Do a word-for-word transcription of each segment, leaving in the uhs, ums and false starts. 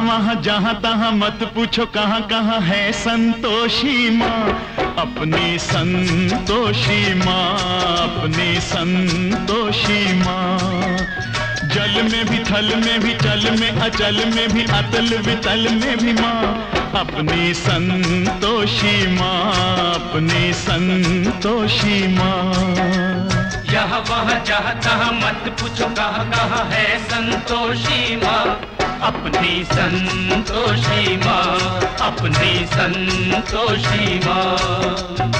वहाँ जहाँ तहाँ मत पूछो कहाँ कहाँ है संतोषी माँ, अपनी संतोषी माँ, अपनी संतोषी माँ। जल में भी थल में भी चल में अचल में भी अतल वितल में भी माँ, अपनी संतोषी माँ, अपनी संतोषी माँ। यहाँ वहाँ जहाँ तहाँ मत पूछो कहाँ कहाँ है संतोषी माँ, अपनी संतोषी माँ, अपनी संतोषी माँ।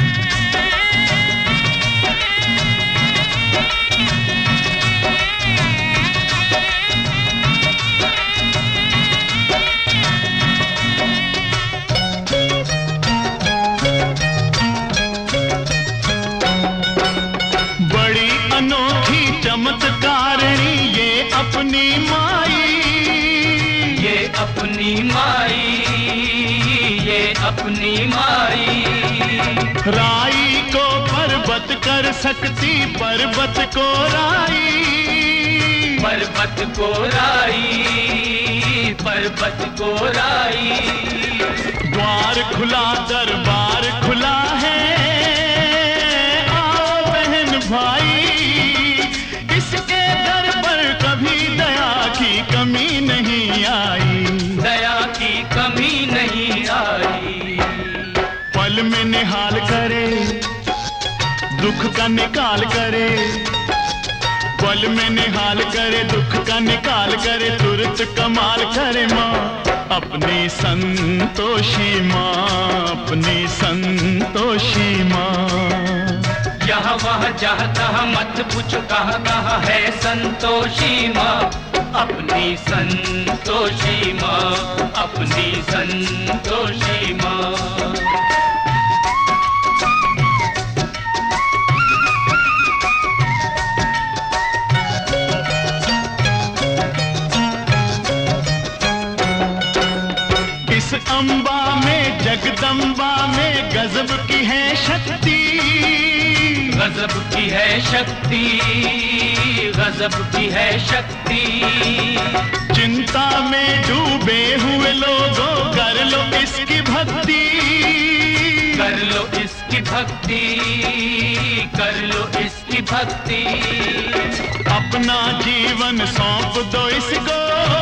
चमत्कारिणी ये अपनी माई, ये अपनी माई, ये अपनी माई। राई को पर्वत कर सकती पर्वत को राई, पर्वत को राई, पर्वत को राई। द्वार खुला दरबार खुला है, आओ बहन भाई, इसके दर पर कभी दया की कमी नहीं आई, दया की कमी नहीं आई। पल में निहाल करे दुख का निकाल करे, पल में निहाल करे दुख का निकाल करे, तुरंत कमाल करे माँ, अपनी संतोषी माँ, अपनी संतोषी माँ। यहाँ वहाँ जहाँ तहाँ मत पूछो कहाँ कहाँ है संतोषी माँ, अपनी संतोषी माँ, अपनी संतोषी माँ। इस अम्बा में जगदम्बा में गजब की है शक्ति, गजब की है शक्ति, गजब की है शक्ति। चिंता में डूबे हुए लोगों कर लो इसकी भक्ति, कर लो इसकी भक्ति, कर लो इसकी भक्ति। अपना जीवन सौंप दो इसको,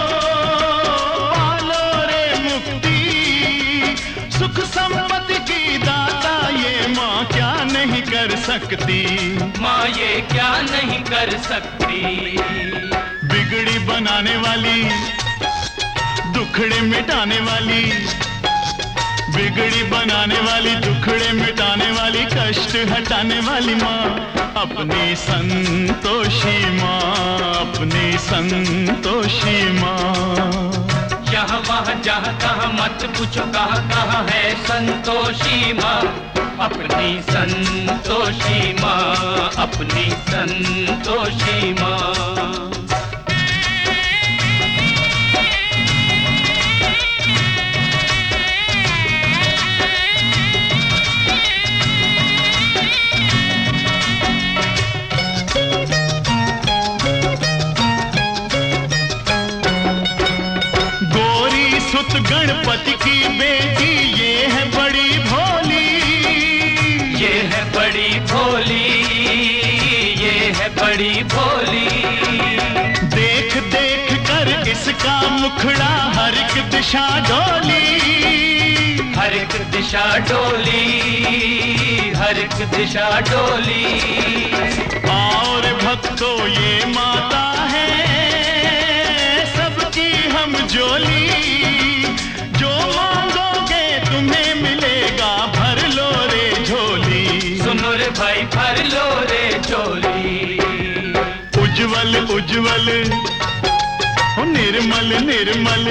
पालो रे मुक्ति, सुख संपत्ति की दाता ये माँ क्या नहीं कर सकती, माँ ये क्या नहीं कर सकती। बिगड़ी बनाने वाली, दुखड़े मिटाने वाली, बिगड़ी बनाने वाली, दुखड़े मिटाने वाली, कष्ट हटाने वाली माँ, अपनी संतोषी माँ, अपनी संतोषी माँ। यहाँ वहाँ जहाँ तहाँ मत पूछो कहाँ कहाँ है संतोषी माँ, अपनी संतोषी माँ, अपनी संतोषी माँ। गणपति की बेटी ये है बड़ी भोली, ये है बड़ी भोली, ये है बड़ी भोली। देख देख कर इसका मुखड़ा हर एक दिशा डोली, हर एक दिशा डोली, हर एक दिशा डोली। और भक्तों ये माता है सबकी हम जोली, जो मांगोगे तुम्हें मिलेगा, भर लो रे झोली। सुनो रे भाई भर लो रे झोली। उज्जवल उज्जवल हो निर्मल निर्मल,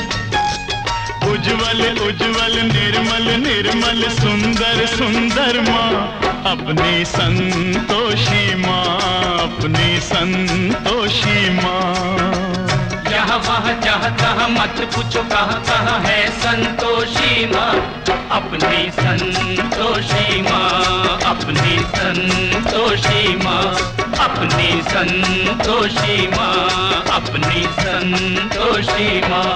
उज्जवल उज्जवल निर्मल निर्मल, सुंदर सुंदर माँ, अपनी संतोषी माँ, अपनी संतोषी माँ। यहाँ वहाँ जहाँ तहाँ मत पूछो कहाँ कहाँ है संतोषी माँ, अपनी संतोषी माँ, अपनी संतोषी माँ, अपनी संतोषी माँ, अपनी संतोषी माँ।